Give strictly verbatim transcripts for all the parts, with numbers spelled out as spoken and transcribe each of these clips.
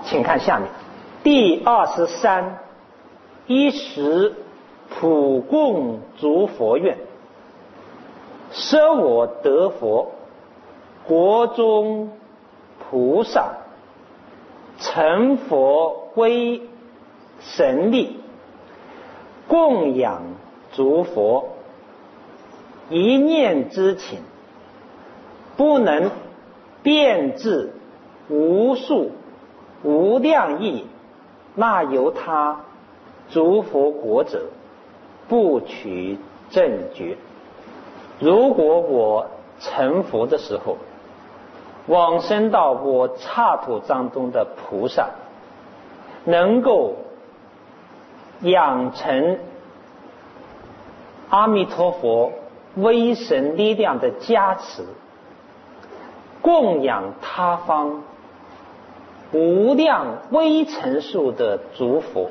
请看下面第二十三，一时普供诸佛愿，舍我得佛，国中菩萨，成佛归神力，供养诸佛，一念之情，不能辩制无数无量义，那由他诸佛国者，不取正觉。如果我成佛的时候，往生到我刹土当中的菩萨，能够养成阿弥陀佛威神力量的加持，供养他方无量微尘数的诸佛，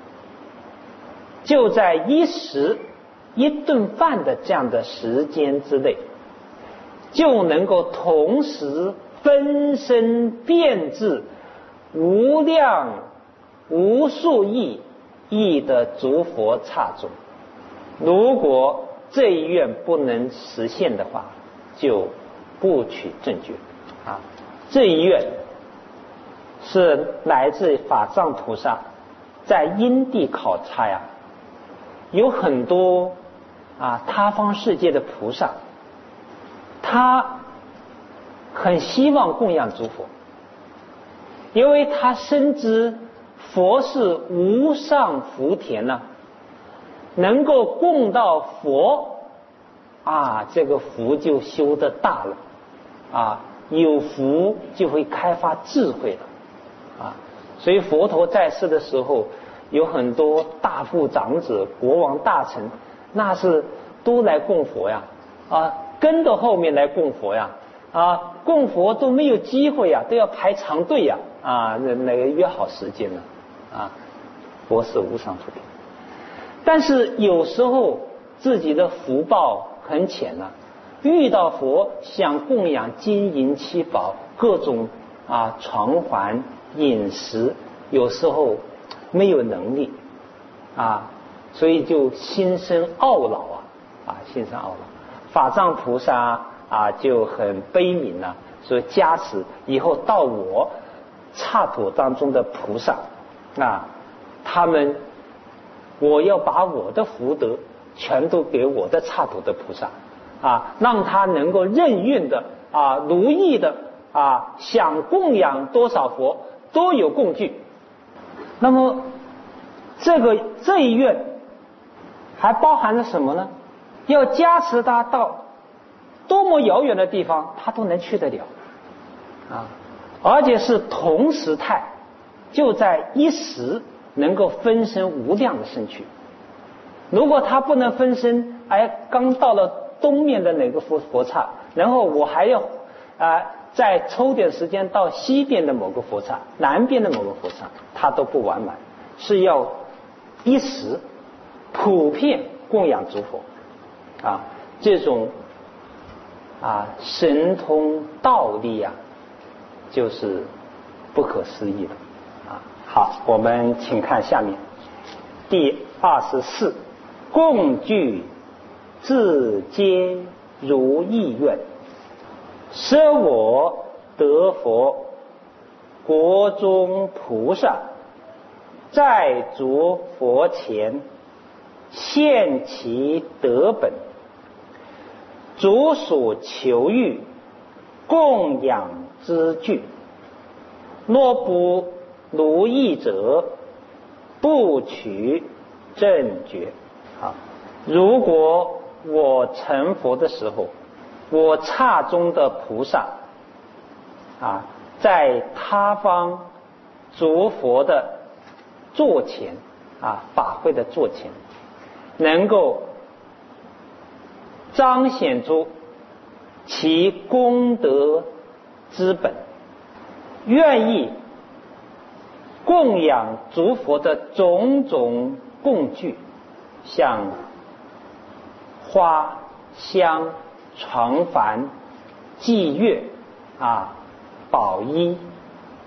就在一时一顿饭的这样的时间之内，就能够同时分身变质无量无数亿亿的诸佛刹中。如果这一愿不能实现的话，就不取正觉啊。这一愿是来自法藏菩萨在因地考察呀，有很多啊他方世界的菩萨，他很希望供养诸佛，因为他深知佛是无上福田呢、啊，能够供到佛啊，这个福就修得大了啊，有福就会开发智慧了啊。所以佛陀在世的时候，有很多大富长者、国王大臣，那是都来供佛呀啊，跟着后面来供佛呀啊，供佛都没有机会呀，都要排长队呀啊，那那个约好时间了啊。佛是无上福田，但是有时候自己的福报很浅啊，遇到佛想供养金银七宝、各种啊床环饮食，有时候没有能力啊，所以就心生懊恼啊啊，心生懊恼。法藏菩萨啊就很悲悯啊，说加持以后到我刹土当中的菩萨啊，他们我要把我的福德全都给我的刹土的菩萨啊，让他能够任运的啊，如意的啊，想供养多少佛都有供具。那么这个这一愿还包含了什么呢？要加持他到多么遥远的地方他都能去得了啊，而且是同时态，就在一时能够分身无量的身躯。如果他不能分身，哎，刚到了东面的哪个佛佛刹，然后我还要啊、呃、再抽点时间到西边的某个佛刹、南边的某个佛刹，他都不完满，是要一时普遍供养诸佛啊，这种啊神通道力啊，就是不可思议的啊。好，我们请看下面第二十四，共具自皆如意愿，舍我得佛，国中菩萨，在诸佛前现其德本，诸所求欲供养之具，若不如意者，不取正觉。好，如果我成佛的时候，我刹中的菩萨啊，在他方诸佛的座前啊，法会的座前，能够彰显出其功德之本，愿意供养诸佛的种种供具，像花香床幡祭乐啊、宝衣啊，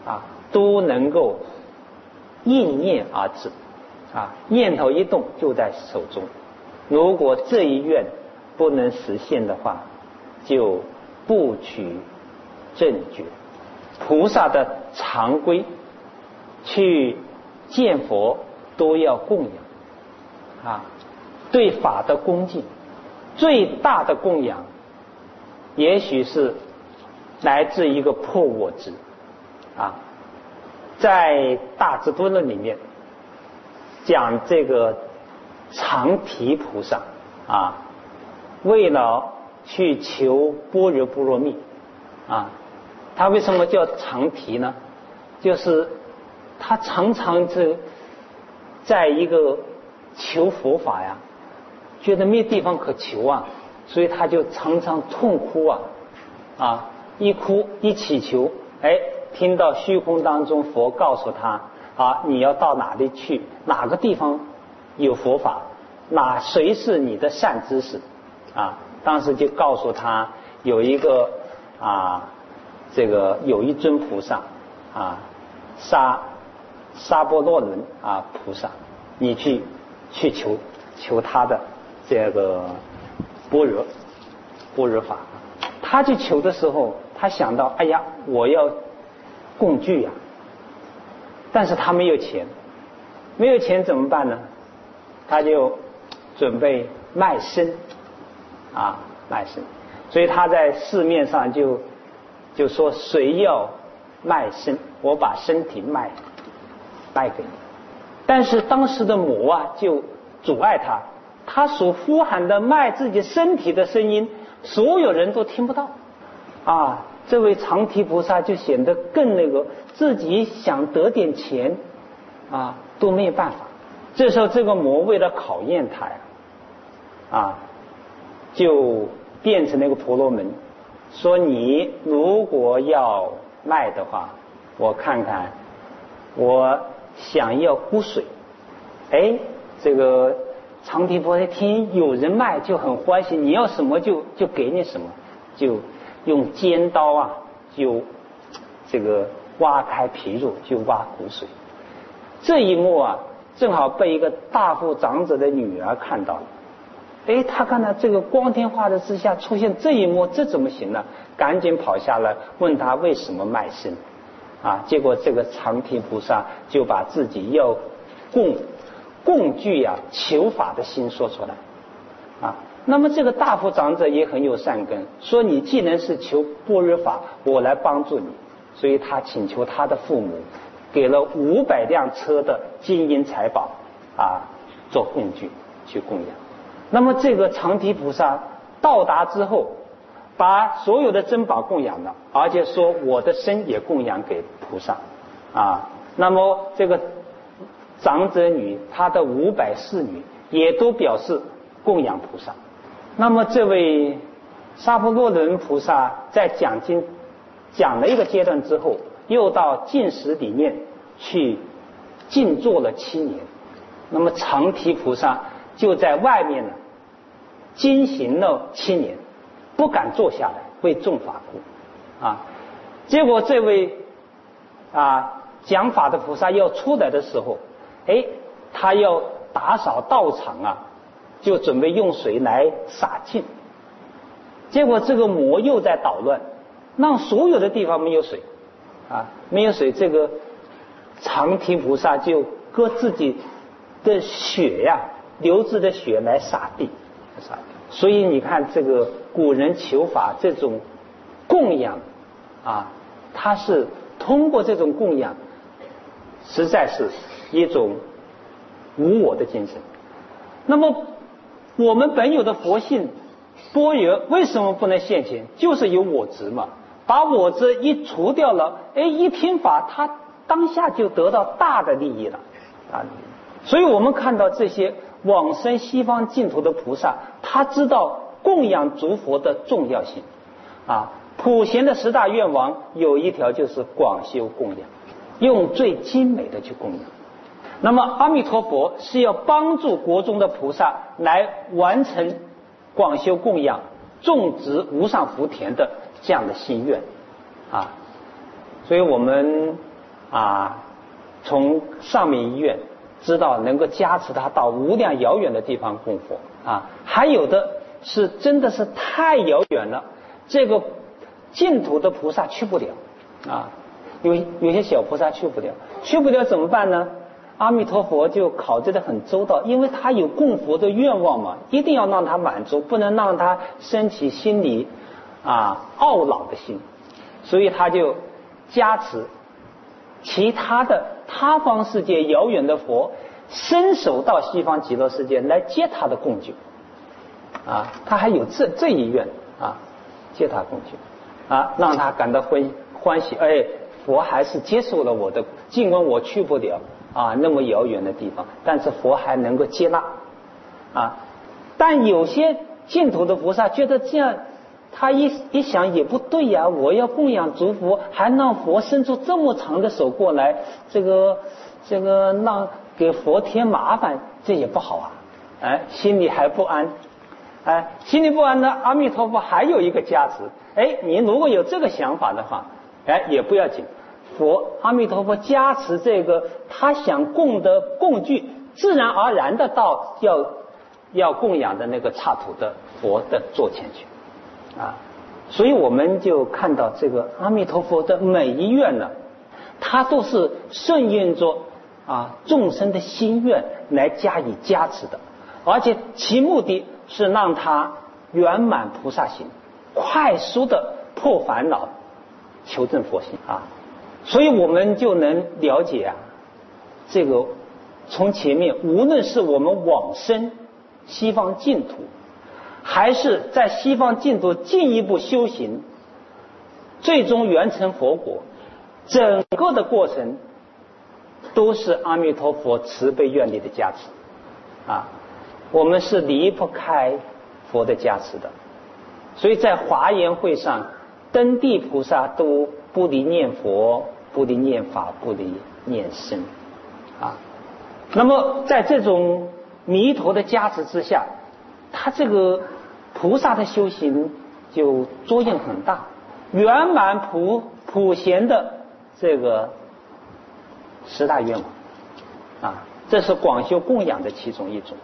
都能够应念而至啊，念头一动就在手中。如果这一愿不能实现的话，就不取正觉。菩萨的常规去见佛都要供养啊，对法的恭敬，最大的供养也许是来自一个破我执啊。在大智度论里面讲这个常提菩萨啊，为了去求般若波罗蜜啊，他为什么叫常提呢？就是他常常是在一个求佛法呀，觉得没地方可求啊，所以他就常常痛哭啊啊，一哭一祈求，哎，听到虚空当中佛告诉他啊，你要到哪里去，哪个地方有佛法，哪谁是你的善知识啊？当时就告诉他有一个啊，这个有一尊菩萨啊，沙沙波罗人啊菩萨，你去去求求他的这个般若般若法。他去求的时候，他想到，哎呀，我要供具呀、啊，但是他没有钱，没有钱怎么办呢？他就准备卖身啊，卖身。所以他在市面上就就说，谁要卖身，我把身体卖卖给你。但是当时的魔啊就阻碍他，他所呼喊的卖自己身体的声音，所有人都听不到啊。这位常提菩萨就显得更那个，自己想得点钱啊都没有办法。这时候这个魔为了考验他呀啊，就变成那个婆罗门，说你如果要卖的话，我看看，我想要枯水。哎，这个常提菩萨听有人卖就很欢喜，你要什么就就给你什么，就用尖刀啊，就这个挖开皮肉，就挖骨髓。这一幕啊，正好被一个大富长者的女儿看到了。哎，他看到这个光天化日之下出现这一幕，这怎么行呢？赶紧跑下来问他为什么卖身啊？结果这个常提菩萨就把自己要供供具啊求法的心说出来啊。那么这个大富长者也很有善根，说你既然是求般若法，我来帮助你。所以他请求他的父母给了五百辆车的金银财宝啊做供具去供养。那么这个常提菩萨到达之后，把所有的珍宝供养了，而且说我的身也供养给菩萨啊。那么这个长者女，她的五百侍女也都表示供养菩萨。那么这位沙婆罗人菩萨在讲经讲了一个阶段之后，又到净室里面去静坐了七年。那么常提菩萨就在外面呢经行了七年，不敢坐下来为众法故啊。结果这位啊讲法的菩萨要出来的时候，哎，他要打扫道场啊，就准备用水来洒净。结果这个魔又在捣乱，让所有的地方没有水啊，没有水，这个常提菩萨就割自己的血呀、啊，流质的血来洒地，洒地。所以你看，这个古人求法这种供养啊，它是通过这种供养，实在是一种无我的精神。那么我们本有的佛性般若为什么不能现前？就是有我执嘛，把我执一除掉了，哎，一听法，他当下就得到大的利益了啊！所以我们看到这些往生西方净土的菩萨，他知道供养诸佛的重要性啊。普贤的十大愿望有一条就是广修供养，用最精美的去供养。那么阿弥陀佛是要帮助国中的菩萨来完成广修供养、种植无上福田的这样的心愿啊。所以我们啊，从上面一愿知道能够加持他到无量遥远的地方供佛啊，还有的是真的是太遥远了，这个净土的菩萨去不了啊，有有些小菩萨去不了，去不了怎么办呢？阿弥陀佛就考虑得很周到，因为他有供佛的愿望嘛，一定要让他满足，不能让他升起心里啊懊恼的心，所以他就加持其他的他方世界遥远的佛伸手到西方极乐世界来接他的供救啊，他还有这这一愿啊，接他供救啊，让他感到欢欢喜，哎，佛还是接受了我的，尽管我去不了啊那么遥远的地方，但是佛还能够接纳啊。但有些净土的菩萨觉得这样，他一一想也不对呀，我要供养诸佛，还让佛伸出这么长的手过来，这个这个让给佛添麻烦，这也不好啊，哎，心里还不安，哎，心里不安呢，阿弥陀佛还有一个加持，哎，你如果有这个想法的话，哎，也不要紧。佛阿弥陀佛加持这个他想供的供具，自然而然的到要要供养的那个刹土的佛的座前去啊，所以我们就看到这个阿弥陀佛的每一愿呢，他都是顺应着啊众生的心愿来加以加持的，而且其目的是让他圆满菩萨行，快速的破烦恼，求证佛性啊。所以我们就能了解啊，这个从前面无论是我们往生西方净土，还是在西方净土进一步修行，最终圆成佛果，整个的过程都是阿弥陀佛慈悲愿力的加持啊，我们是离不开佛的加持的。所以在华严会上，登地菩萨都不离念佛，不离念法，不离念僧啊。那么在这种弥陀的加持之下，他这个菩萨的修行就作用很大，圆满普普贤的这个十大愿望啊，这是广修供养的其中一种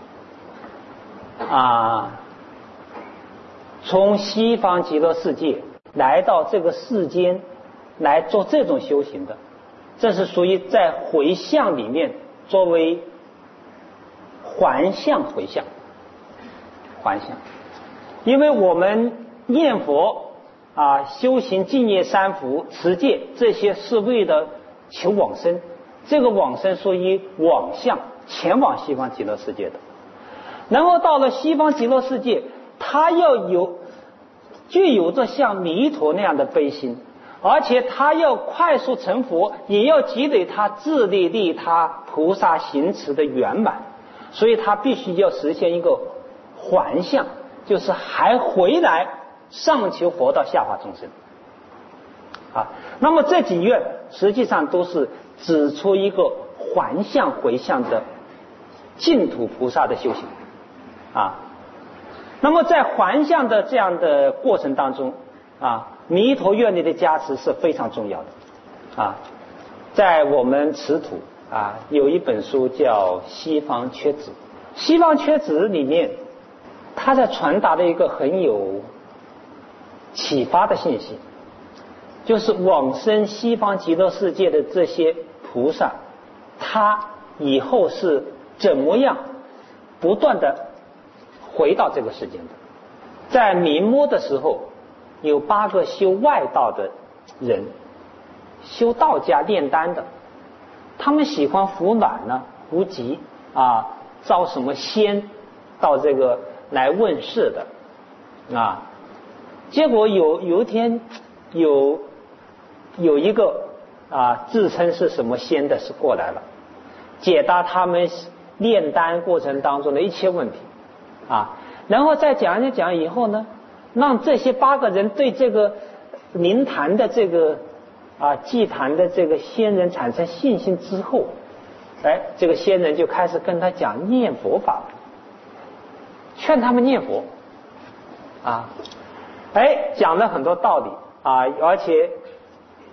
啊。从西方极乐世界来到这个世间来做这种修行的，这是属于在回向里面作为还向回向还向。因为我们念佛啊，修行净业三福持戒，这些是为了求往生，这个往生属于往向，前往西方极乐世界的。然后到了西方极乐世界，他要有具有着像弥陀那样的悲心，而且他要快速成佛，也要积累他自利利他菩萨行持的圆满，所以他必须要实现一个还向，就是还回来上求佛道下化众生啊。那么这几愿实际上都是指出一个还向回向的净土菩萨的修行啊。那么在还向的这样的过程当中啊，弥陀愿力的加持是非常重要的啊。在我们持土啊，有一本书叫《西方缺子》，《西方缺子》里面，它在传达的一个很有启发的信息，就是往生西方极乐世界的这些菩萨，他以后是怎么样不断的回到这个世间的。在明末的时候，有八个修外道的人，修道家炼丹的，他们喜欢服暖呢，无极啊，招什么仙到这个来问世的啊。结果有有一天有有一个啊自称是什么仙的是过来了，解答他们炼丹过程当中的一切问题啊，然后再讲一讲以后呢，让这些八个人对这个灵坛的这个啊祭坛的这个仙人产生信心之后，哎，这个仙人就开始跟他讲念佛法，劝他们念佛啊，哎，讲了很多道理啊，而且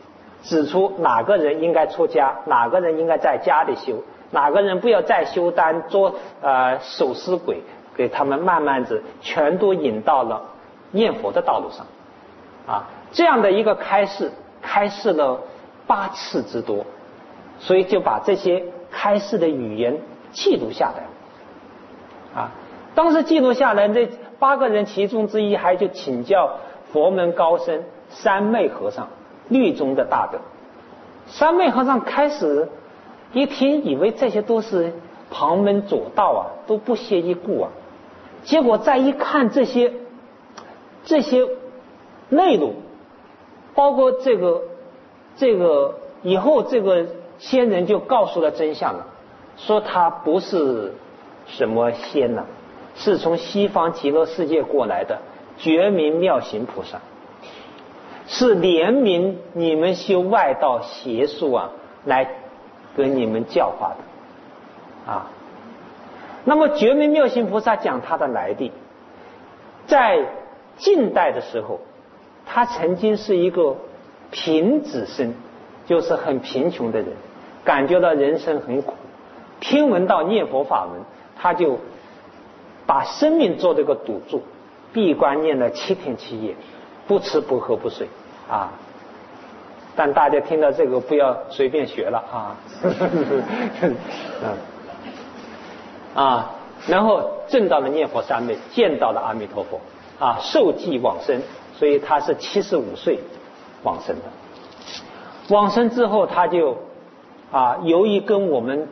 指出哪个人应该出家，哪个人应该在家里修，哪个人不要再修丹做呃守尸鬼，给他们慢慢子全都引到了念佛的道路上啊。这样的一个开示，开示了八次之多，所以就把这些开示的语言记录下来啊。当时记录下来，这八个人其中之一还就请教佛门高僧三昧和尚律宗的大德。三昧和尚开始一听，以为这些都是旁门左道啊，都不屑一顾啊。结果再一看这些这些内容，包括这个这个以后这个仙人就告诉了真相了，说他不是什么仙呐、啊，是从西方极乐世界过来的觉明妙行菩萨，是怜悯你们修外道邪术啊，来跟你们教化的啊。那么觉明妙行菩萨讲他的来历，在近代的时候，他曾经是一个贫子生，就是很贫穷的人，感觉到人生很苦，听闻到念佛法门，他就把生命做了个赌注，闭关念了七天七夜，不吃不喝不睡啊。但大家听到这个不要随便学了啊。啊，然后证到了念佛三昧，见到了阿弥陀佛啊，受记往生，所以他是七十五岁往生的。往生之后，他就啊，由于跟我们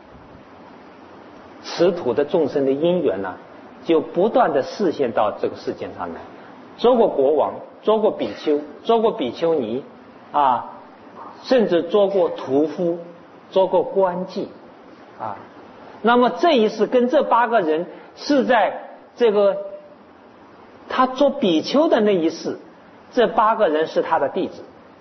此土的众生的因缘呢、啊，就不断的示现到这个世界上来，做过国王，做过比丘，做过比丘尼啊，甚至做过屠夫，做过官妓啊。那么这一世跟这八个人是在这个他做比丘的那一世，这八个人是他的弟子，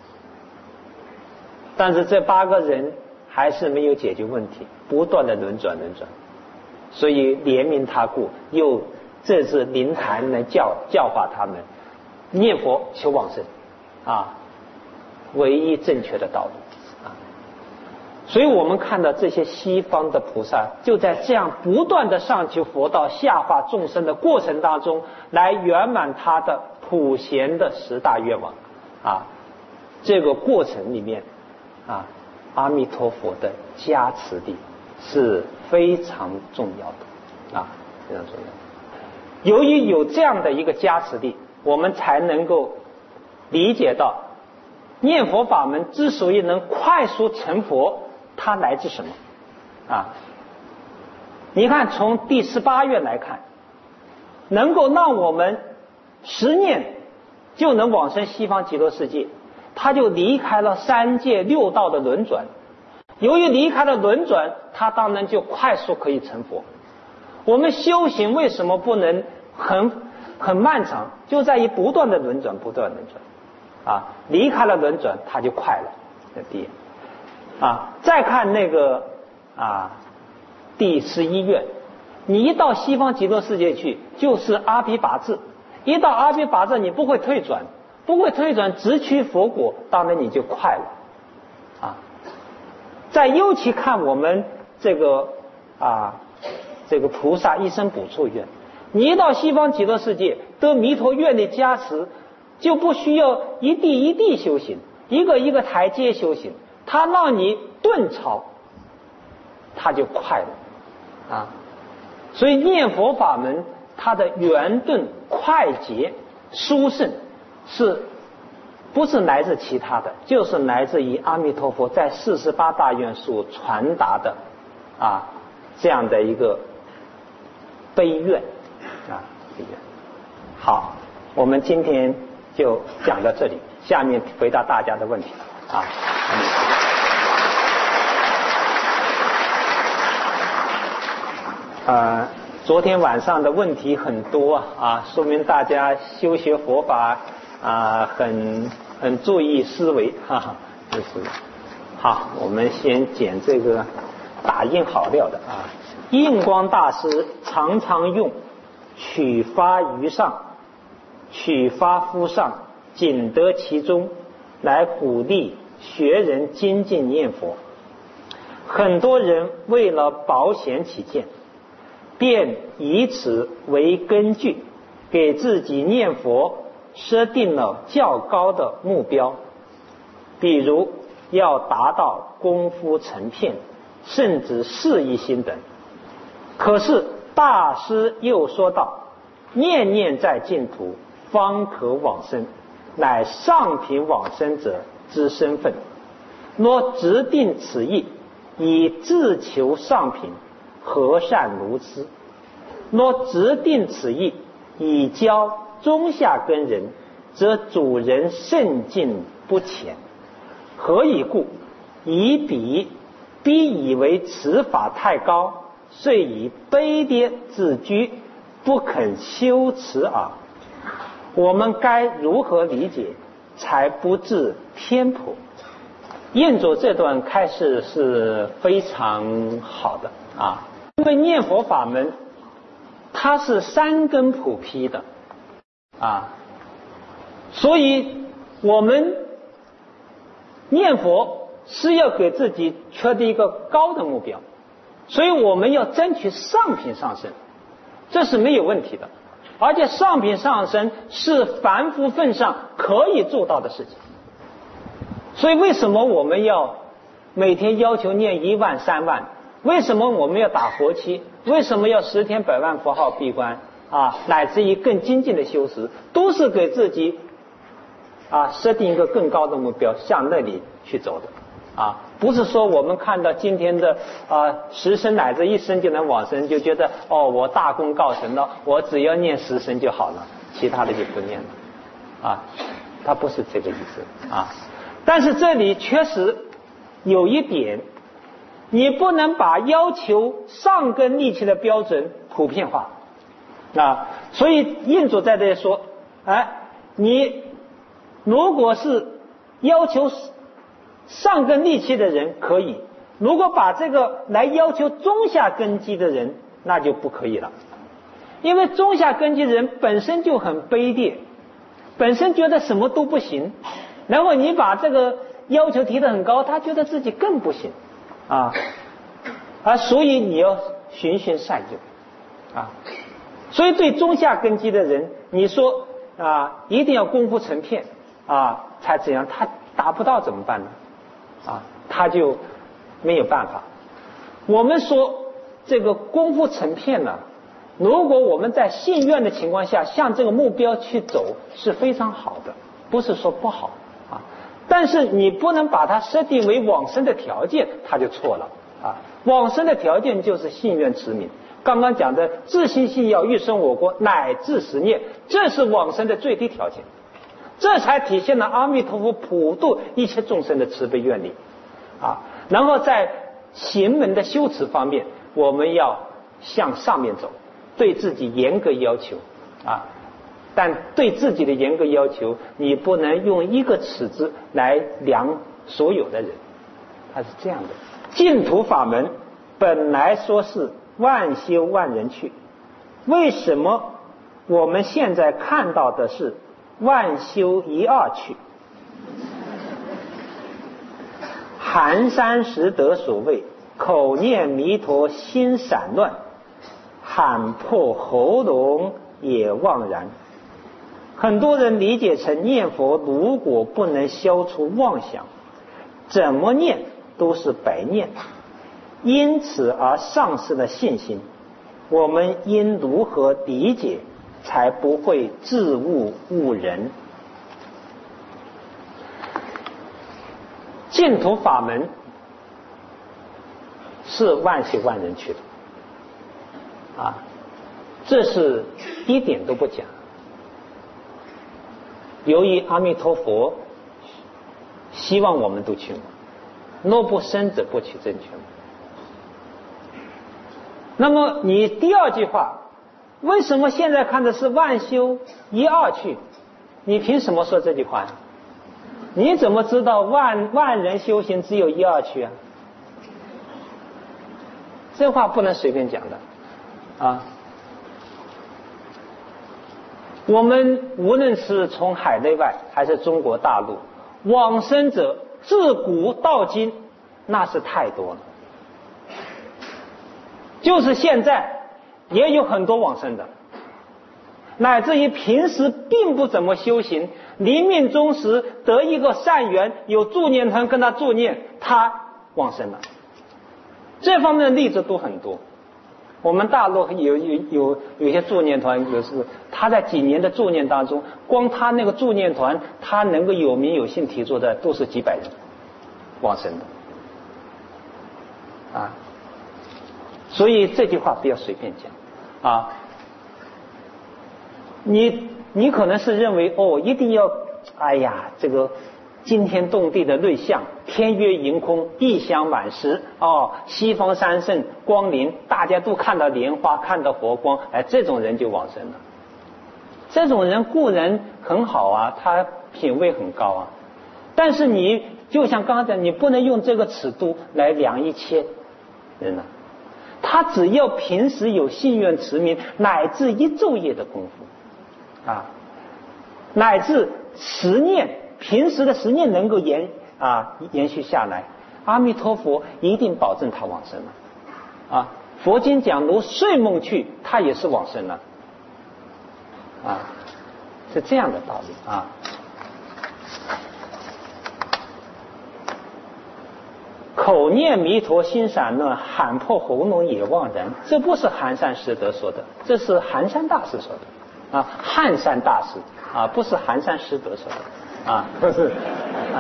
但是这八个人还是没有解决问题，不断的轮转轮转，所以怜悯他故，又这次灵坛来教教化他们念佛求往生啊，唯一正确的道路。所以我们看到这些西方的菩萨就在这样不断的上求佛道下化众生的过程当中，来圆满他的普贤的十大愿望啊。这个过程里面啊，阿弥陀佛的加持力是非常重要的啊，非常重要。由于有这样的一个加持力，我们才能够理解到念佛法门之所以能快速成佛，它来自什么啊？你看从第十八愿来看，能够让我们十念就能往生西方极乐世界，他就离开了三界六道的轮转。由于离开了轮转，他当然就快速可以成佛。我们修行为什么不能很很漫长？就在于不断的轮转，不断的轮转啊，离开了轮转，他就快了。这第一啊，再看那个啊第十一愿，你一到西方极乐世界去，就是阿毗跋致，一到阿毗跋致，你不会退转，不会退转，直趋佛果，当然你就快了啊。再尤其看我们这个啊这个菩萨一生补处愿，你一到西方极乐世界得弥陀愿的加持，就不需要一地一地修行，一个一个台阶修行，它让你顿超，它就快了啊。所以念佛法门它的圆顿快捷殊胜，是不是来自其他的，就是来自于阿弥陀佛在四十八大愿所传达的啊这样的一个悲愿啊悲愿。好，我们今天就讲到这里，下面回答大家的问题啊。呃，昨天晚上的问题很多啊，说明大家修学佛法啊，很很注意思维，哈哈，就是好。我们先捡这个打印好料的啊。印光大师常常用取发于上，取发乎上，仅得其中，来鼓励学人精进念佛。很多人为了保险起见，便以此为根据，给自己念佛设定了较高的目标，比如要达到功夫成片，甚至事一心等。可是大师又说道，念念在净土，方可往生，乃上品往生者之身份。若直定此意，以自求上品，何善如此？若直定此意，以教中下根人，则主人甚进不浅。何以故？以彼必以为此法太高，遂以卑劣自居，不肯修持耳。我们该如何理解，才不致偏颇？印祖这段开示是非常好的啊，因为念佛法门它是三根普披的啊，所以我们念佛是要给自己确定一个高的目标，所以我们要争取上品上升，这是没有问题的。而且上品上升是凡夫份上可以做到的事情。所以为什么我们要每天要求念一万三万？为什么我们要打佛七？为什么要十天百万佛号闭关啊？乃至于更精进的修持，都是给自己啊设定一个更高的目标，向那里去走的啊！不是说我们看到今天的啊十声乃至一声就能往生，就觉得哦我大功告成了，我只要念十声就好了，其他的就不念了啊！它不是这个意思啊。但是这里确实有一点，你不能把要求上根利器的标准普遍化啊。所以印祖在这里说，哎，你如果是要求上根利器的人可以，如果把这个来要求中下根基的人，那就不可以了。因为中下根基的人本身就很卑劣，本身觉得什么都不行，然后你把这个要求提得很高，他觉得自己更不行啊，啊，所以你要循循善诱啊。所以对中下根基的人，你说啊，一定要功夫成片啊才怎样，他达不到怎么办呢？啊，他就没有办法。我们说这个功夫成片呢，如果我们在信愿的情况下向这个目标去走，是非常好的，不是说不好啊。但是你不能把它设定为往生的条件，它就错了啊。往生的条件就是信愿持名，刚刚讲的自心信要欲生我国乃至十念，这是往生的最低条件，这才体现了阿弥陀佛普度一切众生的慈悲愿力啊。然后在行门的修持方面，我们要向上面走，对自己严格要求啊。但对自己的严格要求，你不能用一个尺子来量所有的人，它是这样的。净土法门本来说是万修万人去，为什么我们现在看到的是万修一二去？寒山拾得所谓口念弥陀心散乱，喊破喉咙也妄然。很多人理解成念佛如果不能消除妄想，怎么念都是白念，因此而丧失了信心。我们应如何理解，才不会自误误人？净土法门是万修万人去的啊，这是一点都不假。由于阿弥陀佛希望我们都去，若不生者不取正觉。那么你第二句话，为什么现在看的是万修一二去？你凭什么说这句话呀？你怎么知道万万人修行只有一二去啊？这话不能随便讲的啊！我们无论是从海内外还是中国大陆，往生者自古到今那是太多了。就是现在也有很多往生的，乃至于平时并不怎么修行，临命终时得一个善缘，有助念团跟他助念，他往生了。这方面的例子都很多。我们大陆有有有有些助念团，有时他在几年的助念当中，光他那个助念团，他能够有名有姓提出的都是几百人往生的啊。所以这句话不要随便讲啊。你你可能是认为哦，一定要哎呀这个惊天动地的瑞相，天月盈空，异香满室哦，西方三圣光临，大家都看到莲花，看到佛光，哎，这种人就往生了。这种人固然很好啊，他品位很高啊，但是你就像刚才，你不能用这个尺度来量一切人啊。他只要平时有信愿持名，乃至一昼夜的功夫啊，乃至十念，平时的十念能够延啊延续下来，阿弥陀佛一定保证他往生了啊。佛经讲如睡梦去，他也是往生了啊，是这样的道理啊。口念弥陀心散乱，喊破喉咙也忘然。这不是寒山师德说的，这是寒山大师说的啊，汉山大师啊，不是寒山师德说的啊，不是啊。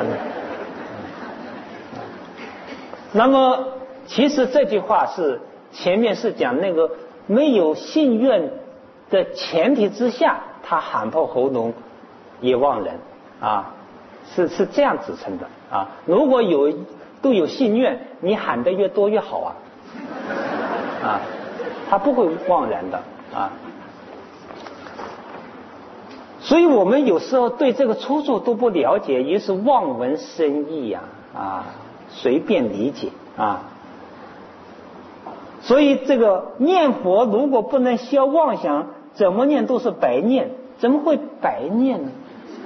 那么其实这句话是前面是讲那个没有信愿的前提之下，他喊破喉咙也忘人啊，是是这样指称的啊。如果有都有信愿，你喊得越多越好啊啊，他不会忘然的啊。所以我们有时候对这个出处都不了解，也是望文生义呀 啊, 啊，随便理解啊。所以这个念佛如果不能消妄想，怎么念都是白念。怎么会白念呢？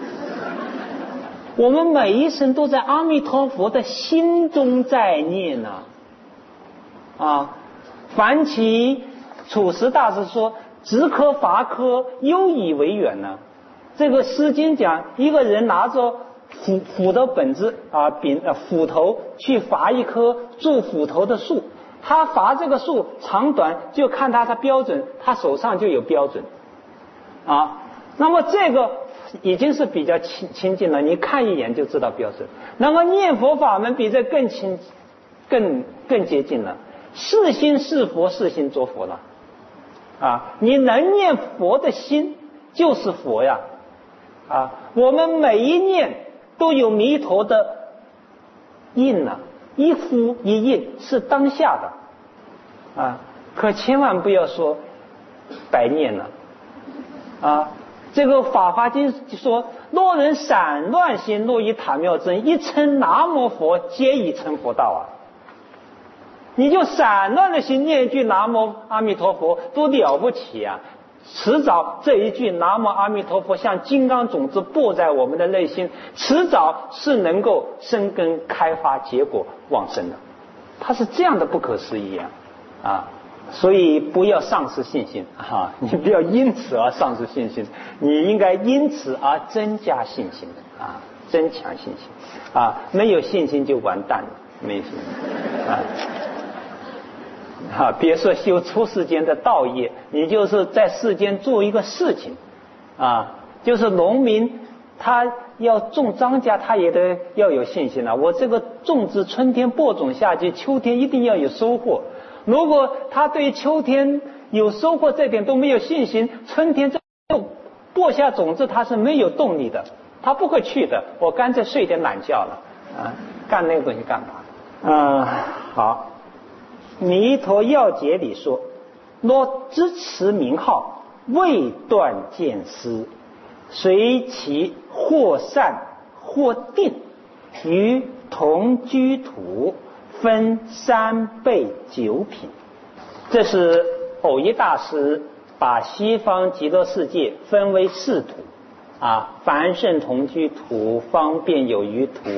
我们每一声都在阿弥陀佛的心中在念呐 啊, 啊！凡其处实大师说：“直科伐科，优以为远呢。”这个《诗经》讲，一个人拿着斧斧的本子啊，柄呃斧头去伐一棵住斧头的树，他伐这个树长短就看他的标准，他手上就有标准啊。那么这个已经是比较亲亲近了，你看一眼就知道标准。那么念佛法门比这更亲更更接近了，是心是佛，是心作佛了啊！你能念佛的心就是佛呀啊！我们每一念都有弥陀的印啊，一呼一印是当下的啊，可千万不要说白念了啊！这个《法华经》说：“若人散乱心，若以塔妙真，一称南无佛，皆已成佛道啊！”你就散乱的心念一句南无阿弥陀佛，多了不起啊！迟早这一句南无阿弥陀佛像金刚种子播在我们的内心，迟早是能够生根开花结果往生的。它是这样的不可思议啊！啊！所以不要丧失信心啊！你不要因此而丧失信心，你应该因此而增加信心啊，增强信心啊！没有信心就完蛋了，没有信心啊！啊，别说修出世间的道业，你就是在世间做一个事情啊，就是农民他要种庄稼，他也得要有信心了、啊。我这个种植春天播种下去，秋天一定要有收获。如果他对秋天有收获这点都没有信心，春天这播下种子他是没有动力的，他不会去的。我干脆睡点懒觉了啊，干那个东西干嘛？嗯，好。弥陀要解里说：“若知持名号，未断见思，随其或善或定，于同居土。”分三倍九品，这是藕益大师把西方极乐世界分为四土啊，凡圣同居土、方便有余土、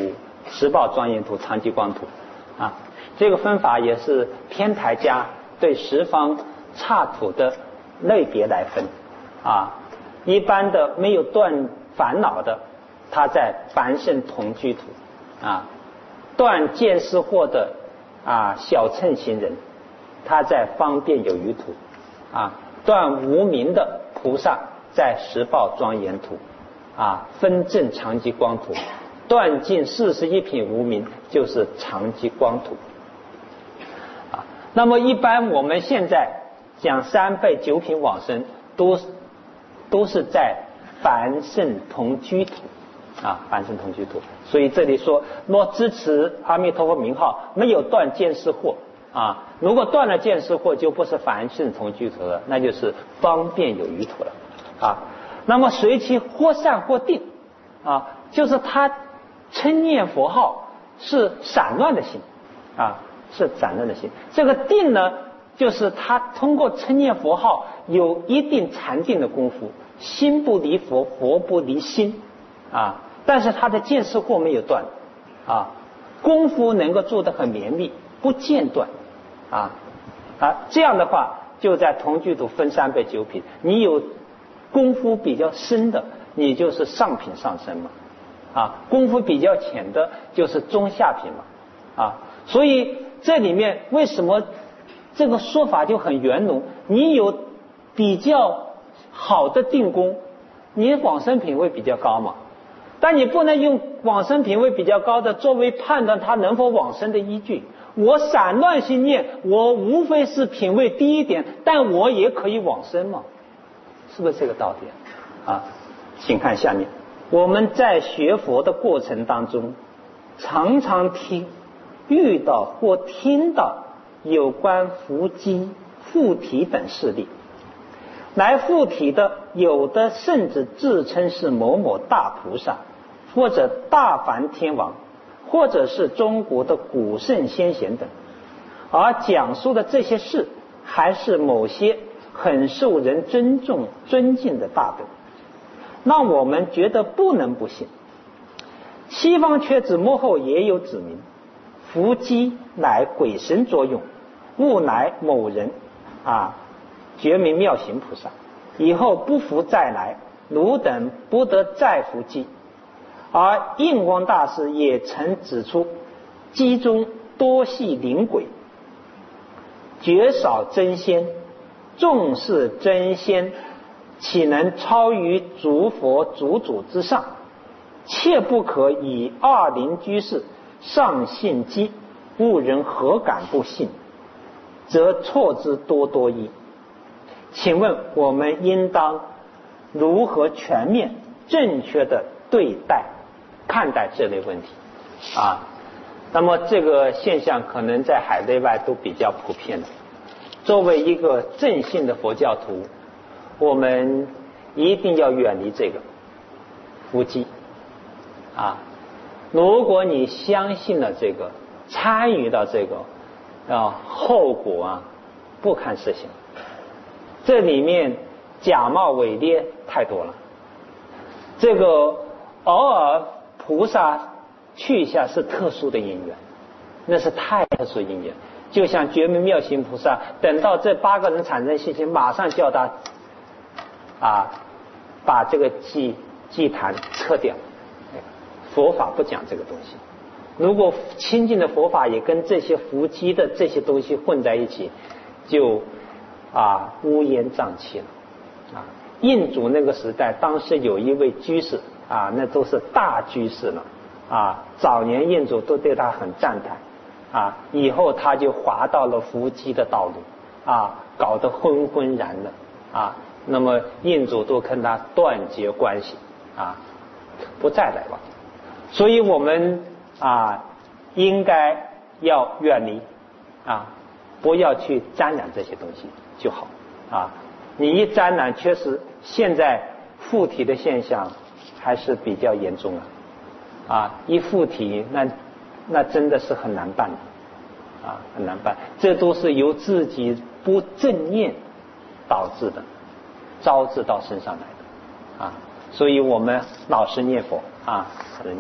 实报庄严土、常寂光土啊。这个分法也是天台家对十方刹土的类别来分啊。一般的没有断烦恼的，他在凡圣同居土啊；断见思惑的啊小乘行人，他在方便有余土啊；断无明的菩萨在十报庄严土啊，分正常寂光土；断尽四十一品无明就是常寂光土啊。那么一般我们现在讲三倍九品往生，都都是在凡圣同居土啊，凡圣同居土。所以这里说，若支持阿弥陀佛名号，没有断见思惑啊，如果断了见思惑，就不是凡圣同居土了，那就是方便有余土了啊。那么随其或善或定啊，就是他称念佛号是散乱的心啊，是散乱的心。这个定呢，就是他通过称念佛号有一定禅定的功夫，心不离佛，佛不离心啊，但是他的见思惑没有断啊，功夫能够做得很绵密，不间断啊啊，这样的话就在同居土分三倍九品，你有功夫比较深的，你就是上品上升嘛啊，功夫比较浅的就是中下品嘛啊，所以这里面为什么这个说法就很圆融？你有比较好的定功，你往生品位比较高嘛，但你不能用往生品位比较高的作为判断他能否往生的依据。我散乱心念，我无非是品位低一点，但我也可以往生嘛，是不是这个道理啊？请看下面，我们在学佛的过程当中，常常听遇到或听到有关伏击、附体等事例。来附体的，有的甚至自称是某某大菩萨，或者大梵天王，或者是中国的古圣先贤等，而讲述的这些事，还是某些很受人尊重、尊敬的大德，让我们觉得不能不信。西方却指幕后也有指明，伏击乃鬼神作用，勿乃某人啊，觉名妙行菩萨，以后不复再来，汝等不得再伏击。而印光大师也曾指出，机中多系灵鬼，绝少真仙，重视真仙，岂能超于诸佛诸主之上？切不可以二灵居士上信机，误人何敢不信？则错之多多矣。请问我们应当如何全面正确的对待看待这类问题啊？那么这个现象可能在海内外都比较普遍的。作为一个正信的佛教徒，我们一定要远离这个伏击啊！如果你相信了这个，参与到这个啊，后果啊不堪设想。这里面假冒伪劣太多了。这个偶尔菩萨去一下是特殊的因缘，那是太特殊因缘。就像觉明妙行菩萨，等到这八个人产生信心，马上叫他啊把这个祭祭坛撤掉。佛法不讲这个东西。如果亲近的佛法也跟这些伏击的这些东西混在一起，就啊乌烟瘴气了啊。印祖那个时代，当时有一位居士啊，那都是大居士了啊，早年印祖都对他很赞叹啊，以后他就滑到了伏击的道路啊，搞得昏昏然了啊。那么印祖都跟他断绝关系啊，不再来往。所以我们啊应该要远离啊，不要去沾染这些东西就好啊。你一沾染，确实现在附体的现象还是比较严重了啊！一附体，那那真的是很难办的啊，很难办。这都是由自己不正念导致的，招致到身上来的啊。所以我们老实念佛啊，老实念佛。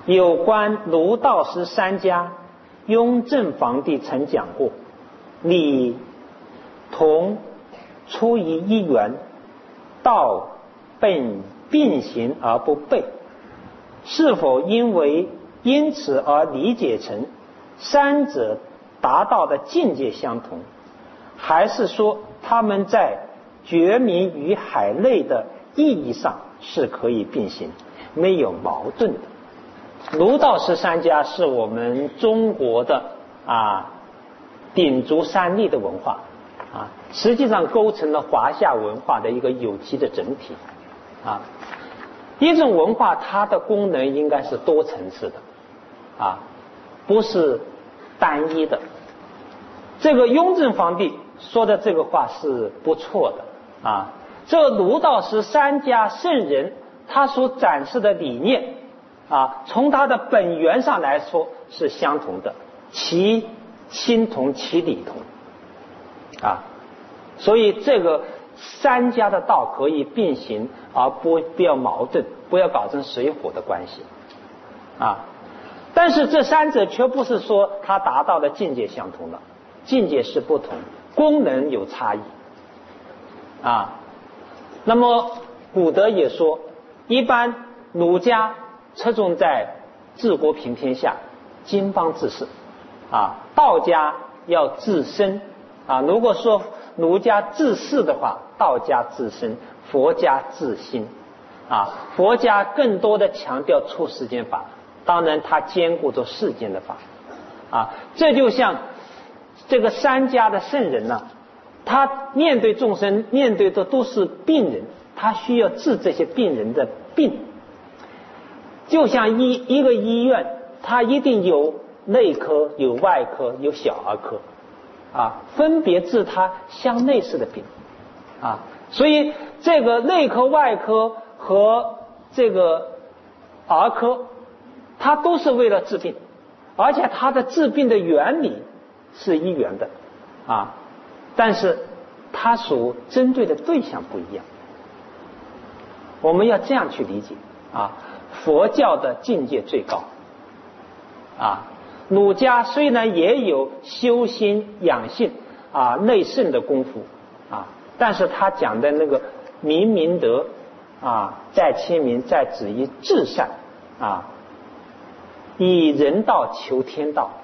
有关儒道释三家，雍正皇帝曾讲过，礼同出于一源，道本并行而不悖，是否因为因此而理解成三者达到的境界相同，还是说他们在觉明与海内的意义上是可以并行，没有矛盾的？儒道释三家是我们中国的啊鼎足三立的文化啊，实际上构成了华夏文化的一个有机的整体啊。一种文化它的功能应该是多层次的啊，不是单一的。这个雍正皇帝说的这个话是不错的啊。这儒道释三家圣人他所展示的理念啊，从他的本源上来说是相同的，其心同其理同啊，所以这个三家的道可以并行，而不不要矛盾，不要搞成水火的关系啊。但是这三者却不是说他达到的境界相同了，境界是不同，功能有差异啊。那么古德也说，一般儒家侧重在治国平天下，经邦治世啊，道家要治身啊。如果说儒家治世的话，道家治身，佛家治心啊。佛家更多的强调出世间法，当然它兼顾着世间的法啊。这就像这个三家的圣人呢、啊，他面对众生，面对的都是病人，他需要治这些病人的病。就像医一个医院，它一定有内科、有外科、有小儿科啊，分别治它相类似的病啊。所以这个内科、外科和这个儿科，它都是为了治病，而且它的治病的原理是一元的啊，但是它所针对的对象不一样。我们要这样去理解啊。佛教的境界最高啊，儒家虽然也有修心养性啊内圣的功夫啊，但是他讲的那个明明德啊，在亲民，在止于至善啊，以人道求天道，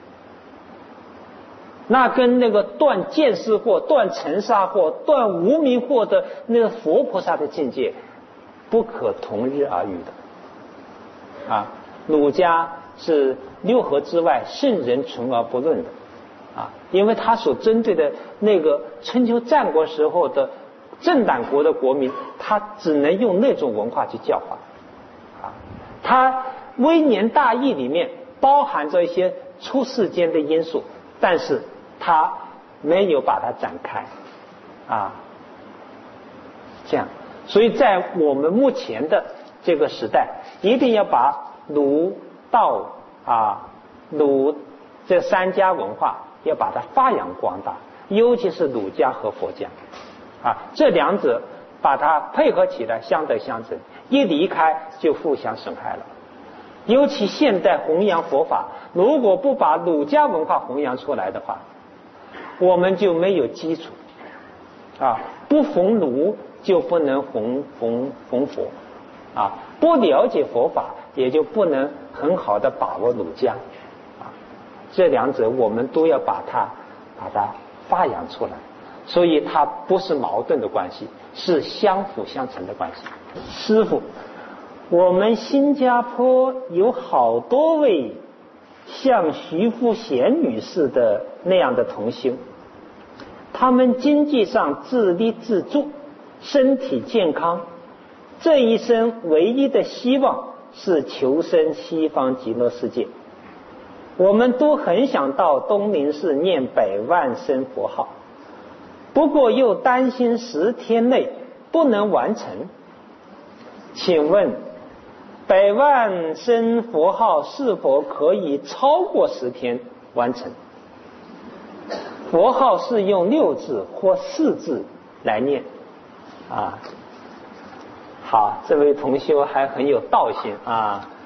那跟那个断见思惑、断尘沙惑、断无明惑的那个佛菩萨的境界不可同日而语的啊。儒家是六合之外圣人存而不论的啊，因为他所针对的那个春秋战国时候的正党国的国民，他只能用那种文化去教化啊。他微年大义里面包含着一些出世间的因素，但是他没有把它展开啊。这样，所以在我们目前的这个时代，一定要把儒道啊儒这三家文化要把它发扬光大，尤其是儒家和佛家啊，这两者把它配合起来，相得相成，一离开就互相损害了。尤其现代弘扬佛法，如果不把儒家文化弘扬出来的话，我们就没有基础啊，不弘儒就不能弘弘弘佛啊，不了解佛法也就不能很好的把握儒家啊，这两者我们都要把它把它发扬出来，所以它不是矛盾的关系，是相辅相成的关系。师父，我们新加坡有好多位像徐福贤女士的那样的同修，他们经济上自立自助，身体健康，这一生唯一的希望是求生西方极乐世界。我们都很想到东林寺念百万声佛号，不过又担心十天内不能完成。请问百万声佛号是否可以超过十天完成？佛号是用六字或四字来念啊。好，这位同修还很有道心啊。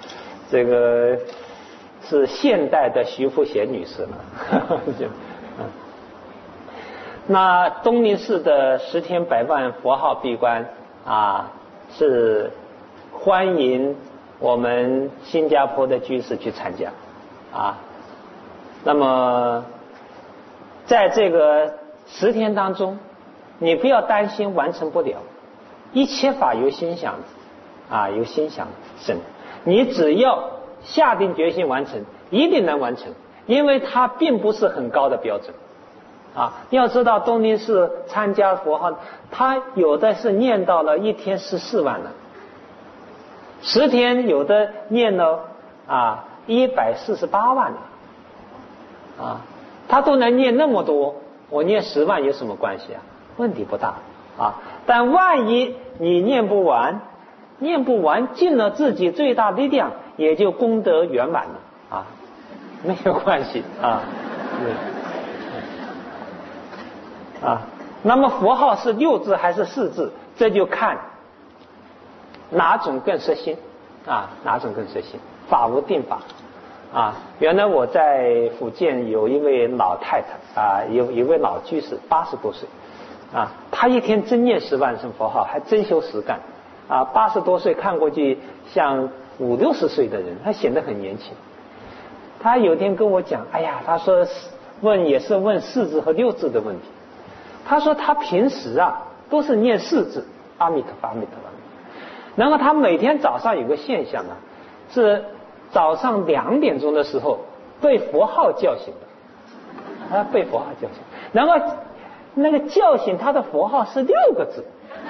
这个是现代的徐福贤女士了。就嗯，那东林寺的十天百万佛号闭关啊，是欢迎我们新加坡的居士去参加啊。那么在这个十天当中，你不要担心完成不了，一切法由心想啊，由心想生。你只要下定决心完成，一定能完成，因为它并不是很高的标准啊。要知道东林寺参加佛号，他有的是念到了一天十四万了，十天有的念了啊一百四十八万了啊，他都能念那么多，我念十万有什么关系啊？问题不大啊。但万一你念不完，念不完尽了自己最大力量，也就功德圆满了啊，没有关系啊。啊，那么佛号是六字还是四字，这就看哪种更摄心啊，哪种更摄心。法无定法啊。原来我在福建有一位老太太啊，有一位老居士，八十多岁啊，她一天真念十万声佛号，还真修实干啊。八十多岁看过去像五六十岁的人，她显得很年轻。她有天跟我讲，哎呀，她说问也是问四字和六字的问题。她说她平时啊都是念四字阿弥陀佛阿弥陀佛，然后她每天早上有个现象啊，是早上两点钟的时候被佛号叫醒的，啊，被佛号叫醒，然后那个叫醒他的佛号是六个字。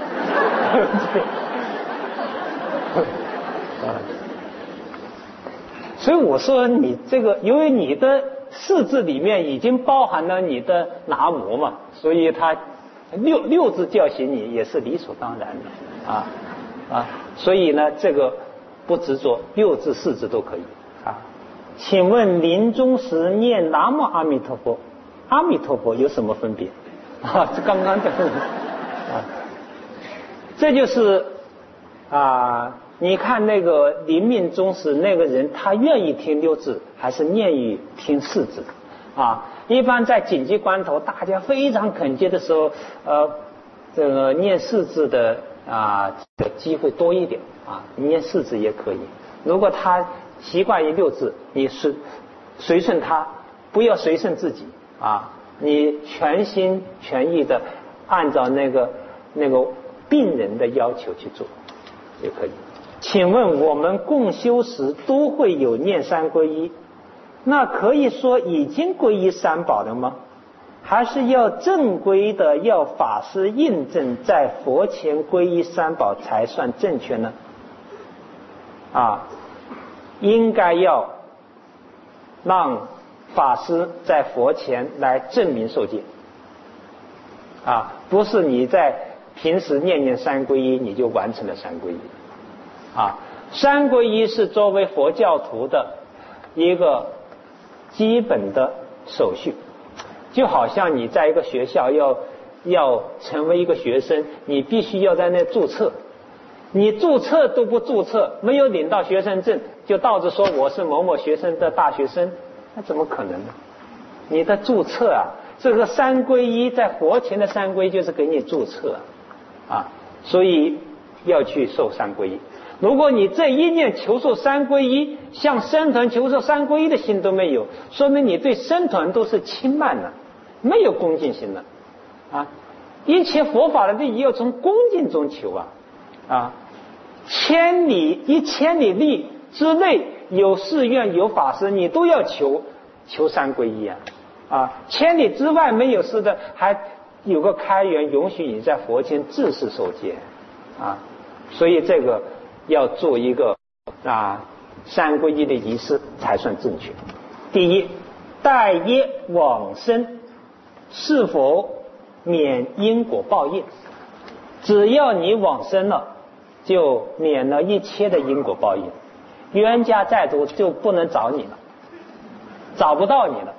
所以我说你这个，因为你的四字里面已经包含了你的南无嘛，所以他六六字叫醒你也是理所当然的啊啊，所以呢，这个不执着，六字四字都可以啊。请问临终时念南无阿弥陀佛，阿弥陀佛有什么分别啊？这刚刚的啊，这就是啊。你看那个临命终时那个人，他愿意听六字还是愿意听四字啊？一般在紧急关头，大家非常恳切的时候，呃，这个念四字的啊的机会多一点啊，念四字也可以。如果他习惯于六字，你是随顺他，不要随顺自己啊，你全心全意的按照那个那个病人的要求去做也可以。请问我们共修时都会有念三皈依，那可以说已经皈依三宝了吗？还是要正规的要法师印证在佛前皈依三宝才算正确呢？啊，应该要让法师在佛前来证明受戒啊，不是你在平时念念三皈依你就完成了三皈依啊。三皈依是作为佛教徒的一个基本的手续，就好像你在一个学校要要成为一个学生，你必须要在那注册，你注册都不注册，没有领到学生证，就倒着说我是某某学生的大学生，那怎么可能呢？你的注册啊，这个三皈依在佛前的三皈就是给你注册啊，所以要去受三皈依。如果你这一念求受三皈依，像僧团求受三皈依的心都没有，说明你对僧团都是轻慢的，没有恭敬心的啊。一切佛法的利益要从恭敬中求啊啊！千里一千里地之内有寺院有法师，你都要求求三皈依啊啊！千里之外没有事的，还有个开源允许你在佛前自是受戒啊，所以这个要做一个啊三皈依的仪式才算正确。第一，待业往生是否免因果报应？只要你往生了，就免了一切的因果报应，冤家债主就不能找你了，找不到你了。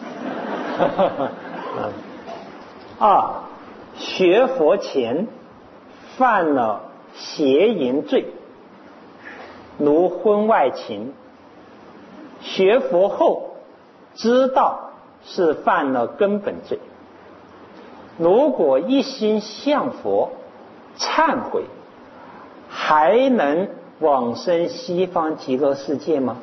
二，学佛前犯了邪淫罪，如婚外情、 学佛后知道是犯了根本罪，如果一心向佛忏悔，还能往生西方极乐世界吗？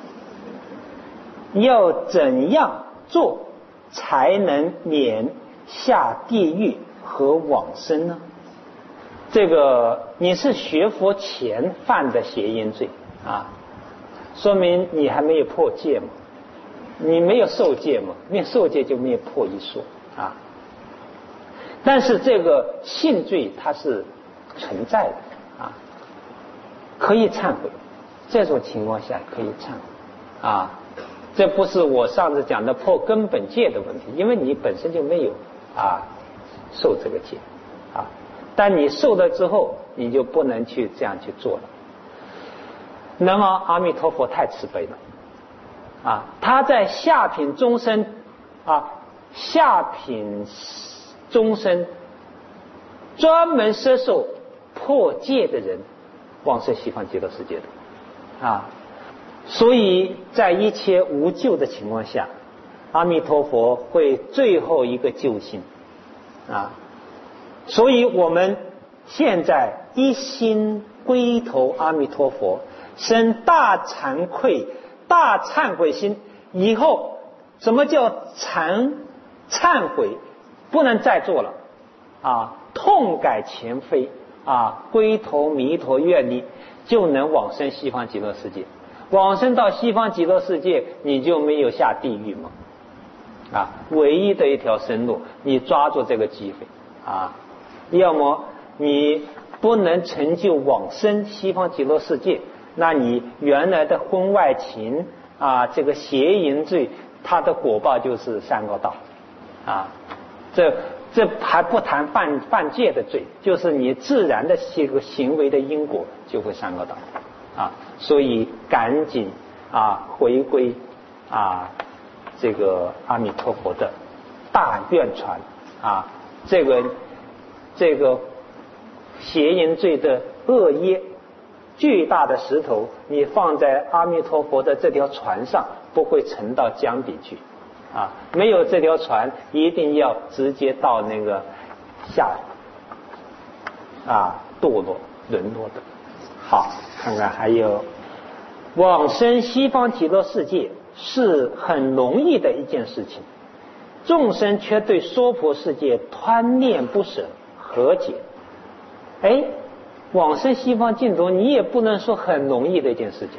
要怎样做才能免下地狱和往生呢？这个你是学佛前犯的邪淫罪啊，说明你还没有破戒嘛，你没有受戒嘛，没有受戒就没有破一说啊。但是这个性罪它是存在的啊，可以忏悔，这种情况下可以忏悔啊。这不是我上次讲的破根本戒的问题，因为你本身就没有啊受这个戒啊，但你受了之后，你就不能去这样去做了。那么阿弥陀佛太慈悲了啊，他在下品众生啊，下品众生专门摄受破戒的人往生西方极乐世界的啊。所以在一切无救的情况下，阿弥陀佛会最后一个救星啊。所以我们现在一心归投阿弥陀佛，生大惭愧大忏悔心，以后什么叫惭忏悔？不能再做了啊，痛改前非啊，归投弥陀愿力，就能往生西方极乐世界。往生到西方极乐世界，你就没有下地狱嘛啊，唯一的一条生路，你抓住这个机会啊，要么你不能成就往生西方极乐世界，那你原来的婚外情啊，这个邪淫罪，它的果报就是三恶道啊。这这还不谈犯犯戒的罪，就是你自然的这个行为的因果就会三恶道啊。所以赶紧啊回归啊这个阿弥陀佛的大愿传啊，这个这个邪淫罪的恶业巨大的石头，你放在阿弥陀佛的这条船上，不会沉到江底去啊。没有这条船，一定要直接到那个下啊堕落沦落的。好，看看还有往生西方极乐世界是很容易的一件事情，众生却对娑婆世界贪恋不舍，何解？哎，往生西方净土，你也不能说很容易的一件事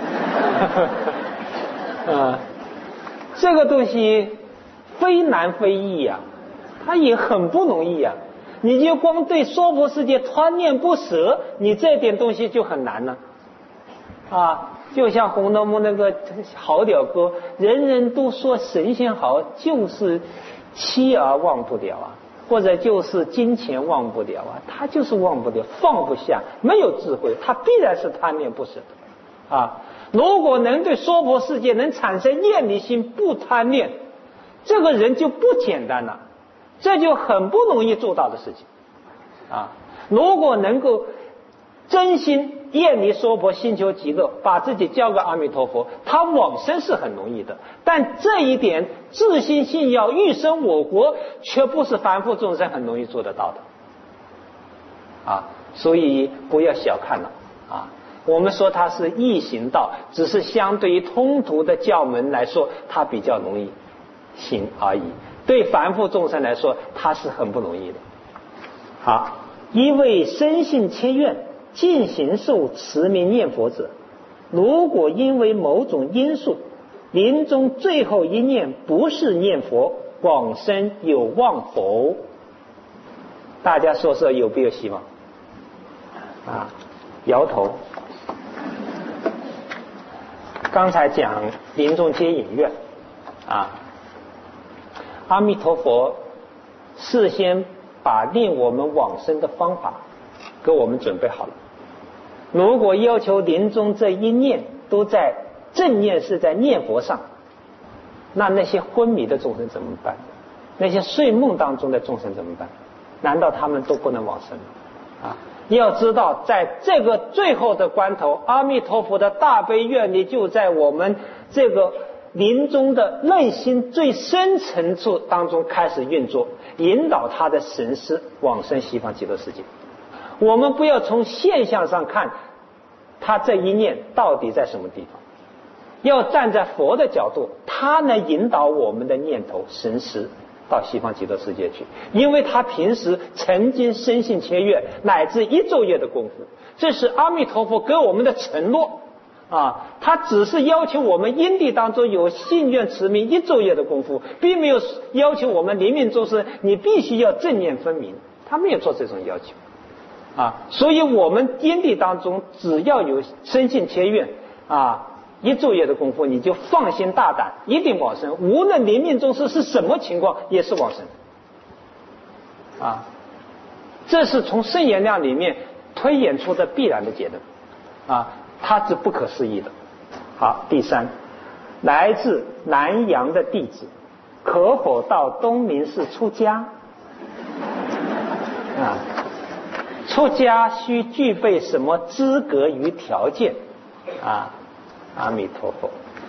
情啊，这个东西非难非易呀、啊，它也很不容易呀、啊。你就光对娑婆世界贪恋不舍，你这点东西就很难了啊。就像《红楼梦》那个好屌歌，人人都说神仙好，就是妻儿忘不了啊，或者就是金钱忘不了啊，他就是忘不了，放不下，没有智慧，他必然是贪恋不舍的啊。如果能对娑婆世界能产生厌离心，不贪恋，这个人就不简单了，这就很不容易做到的事情啊。如果能够真心厌离娑婆，心求极乐，把自己交给阿弥陀佛，他往生是很容易的。但这一点自心信要欲生我国，却不是凡夫众生很容易做得到的啊。所以不要小看了啊。我们说它是易行道，只是相对于通途的教门来说，它比较容易行而已。对凡夫众生来说，它是很不容易的。好，因为深信切愿进行受持名念佛者，如果因为某种因素，临终最后一念不是念佛，往生有望否？大家说说有没有希望？啊，摇头。刚才讲临终皆引愿啊，阿弥陀佛事先把令我们往生的方法给我们准备好了。如果要求临终这一念都在正念，是在念佛上，那那些昏迷的众生怎么办？那些睡梦当中的众生怎么办？难道他们都不能往生啊？要知道在这个最后的关头，阿弥陀佛的大悲愿力就在我们这个临终的内心最深层处当中开始运作，引导他的神识往生西方极乐世界。我们不要从现象上看他这一念到底在什么地方，要站在佛的角度，他能引导我们的念头神识到西方极乐世界去，因为他平时曾经深信切愿，乃至一昼夜的功夫，这是阿弥陀佛给我们的承诺啊。他只是要求我们因地当中有信愿持名一昼夜的功夫，并没有要求我们临命终时你必须要正念分明，他没有做这种要求啊。所以我们因地当中只要有深信切愿啊，一昼夜的功夫，你就放心大胆，一定往生，无论临命终时是什么情况也是往生啊。这是从圣言量里面推演出的必然的结论啊，它是不可思议的。好，第三，来自南洋的弟子可否到东明寺出家啊？出家需具备什么资格与条件啊？阿弥陀佛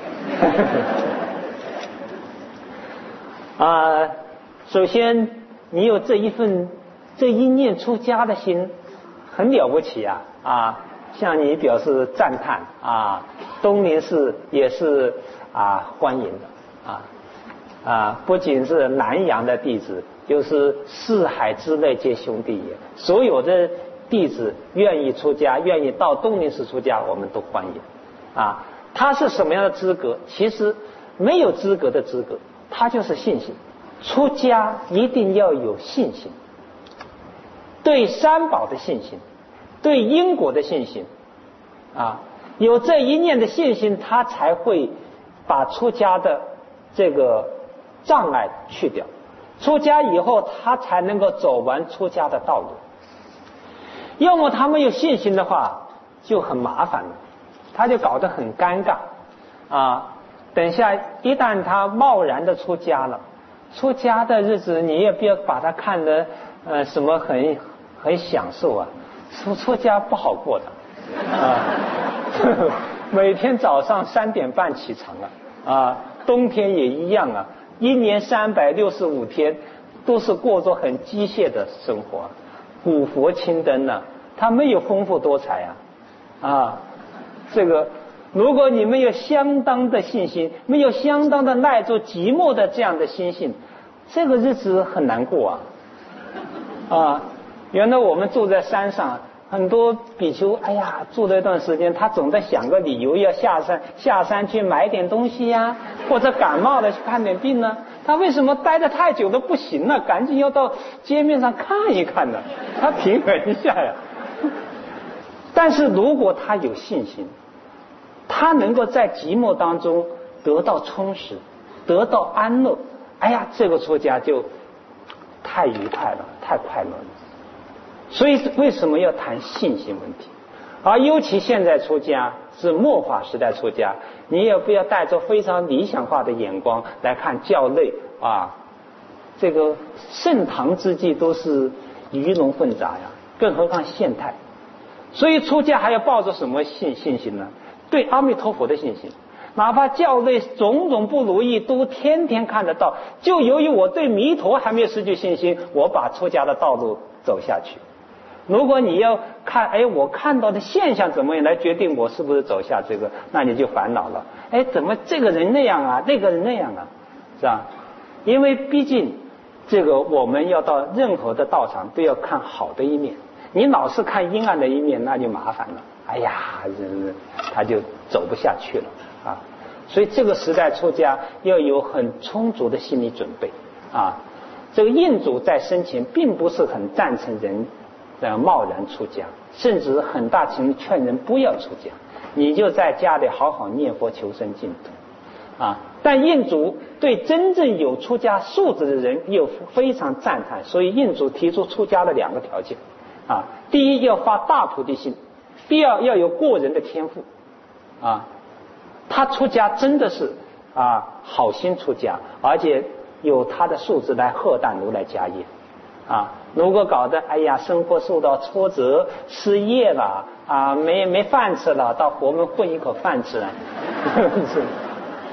啊，首先你有这一份这一念出家的心很了不起啊啊，向你表示赞叹啊。东明寺也是啊欢迎的啊啊，不仅是南洋的弟子，就是四海之内皆兄弟也，所有的弟子愿意出家，愿意到东明寺出家，我们都欢迎啊。他是什么样的资格？其实没有资格的资格，他就是信心。出家一定要有信心，对三宝的信心，对因果的信心啊，有这一念的信心，他才会把出家的这个障碍去掉。出家以后，他才能够走完出家的道路。要么他没有信心的话，就很麻烦了。他就搞得很尴尬啊！等下一旦他贸然的出家了，出家的日子你也不要把他看得呃什么很很享受啊，出出家不好过的啊！每天早上三点半起床啊啊，冬天也一样啊，一年三百六十五天都是过着很机械的生活，古佛青灯呢、啊，他没有丰富多彩啊啊！这个，如果你没有相当的信心，没有相当的耐住寂寞的这样的心性，这个日子很难过啊！啊，原来我们住在山上，很多比丘，哎呀，住了一段时间，他总在想个理由要下山，下山去买点东西呀、啊，或者感冒了去看点病呢、啊。他为什么待得太久都不行了？赶紧要到街面上看一看呢？他平衡一下呀。但是如果他有信心，他能够在寂寞当中得到充实，得到安乐，哎呀，这个出家就太愉快了，太快乐了。所以为什么要谈信心问题？而尤其现在出家是末法时代出家，你也不要带着非常理想化的眼光来看教内啊，这个盛唐之际都是鱼龙混杂呀，更何况现代。所以出家还要抱着什么信信心呢？对阿弥陀佛的信心，哪怕教内种种不如意都天天看得到，就由于我对弥陀还没有失去信心，我把出家的道路走下去。如果你要看，哎，我看到的现象怎么样来决定我是不是走下这个，那你就烦恼了。哎，怎么这个人那样啊，那个人那样啊，是吧？因为毕竟这个我们要到任何的道场都要看好的一面，你老是看阴暗的一面，那就麻烦了。哎呀，人他就走不下去了啊！所以这个时代出家要有很充足的心理准备啊。这个印主在生前并不是很赞成人呃贸然出家，甚至很大程度劝人不要出家，你就在家里好好念佛求生净土啊。但印主对真正有出家素质的人又非常赞叹，所以印主提出出家的两个条件啊：第一，要发大菩提心；第二，要有过人的天赋啊。他出家真的是啊好心出家，而且有他的素质来荷担如来家业啊。如果搞得哎呀生活受到挫折，失业了啊，没没饭吃了，到佛门混一口饭吃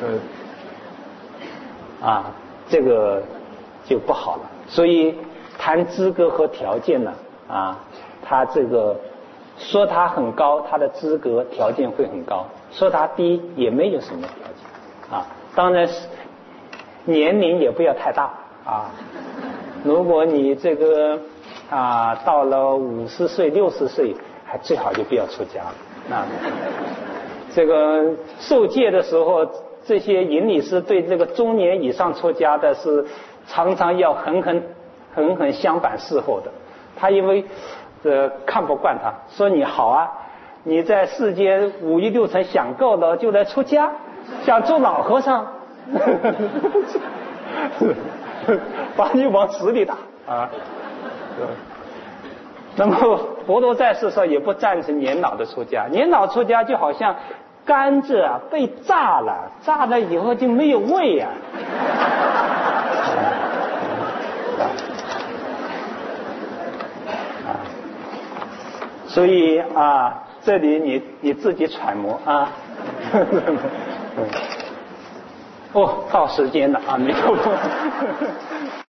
啊，这个就不好了。所以谈资格和条件呢，啊，他这个说他很高，他的资格条件会很高；说他低，也没有什么条件啊。当然是年龄也不要太大啊。如果你这个啊到了五十岁、六十岁，还最好就不要出家了啊。这个受戒的时候，这些引理师对这个中年以上出家的是常常要狠狠狠狠相反伺候的。他因为呃看不惯他，说你好啊，你在世间五欲六尘想够了就来出家，想做老和尚，把你往死里打啊。那么佛陀在世上也不赞成年老的出家，年老出家就好像甘蔗啊被炸了，炸了以后就没有味啊。所以啊，这里你你自己揣摩啊。哦，到时间了啊，没错。